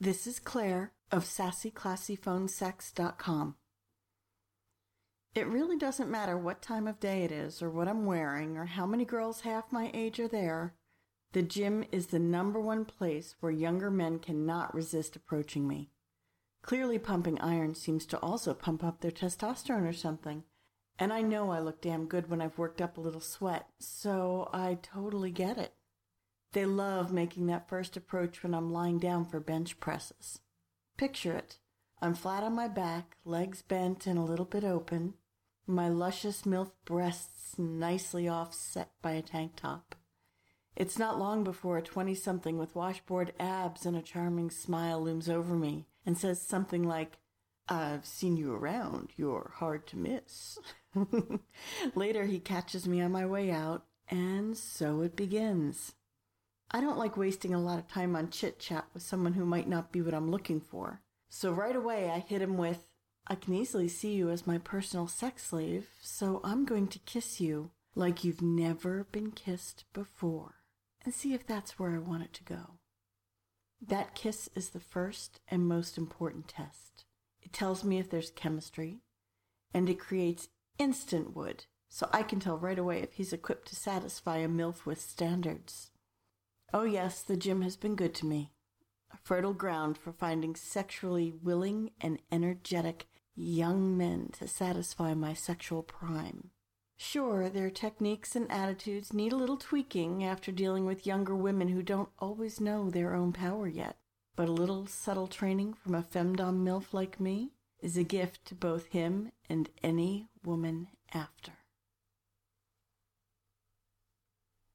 This is Claire of SassyClassyPhoneSex.com. It really doesn't matter what time of day it is or what I'm wearing or how many girls half my age are there. The gym is the number one place where younger men cannot resist approaching me. Clearly pumping iron seems to also pump up their testosterone or something. And I know I look damn good when I've worked up a little sweat, so I totally get it. They love making that first approach when I'm lying down for bench presses. Picture it. I'm flat on my back, legs bent and a little bit open, my luscious MILF breasts nicely offset by a tank top. It's not long before a 20-something with washboard abs and a charming smile looms over me and says something like, "I've seen you around. You're hard to miss." Later, he catches me on my way out, and so it begins. I don't like wasting a lot of time on chit-chat with someone who might not be what I'm looking for. So right away, I hit him with, "I can easily see you as my personal sex slave, so I'm going to kiss you like you've never been kissed before, and see if that's where I want it to go." That kiss is the first and most important test. It tells me if there's chemistry, and it creates instant wood, so I can tell right away if he's equipped to satisfy a MILF with standards. Oh yes, the gym has been good to me. A fertile ground for finding sexually willing and energetic young men to satisfy my sexual prime. Sure, their techniques and attitudes need a little tweaking after dealing with younger women who don't always know their own power yet. But a little subtle training from a femdom MILF like me is a gift to both him and any woman after.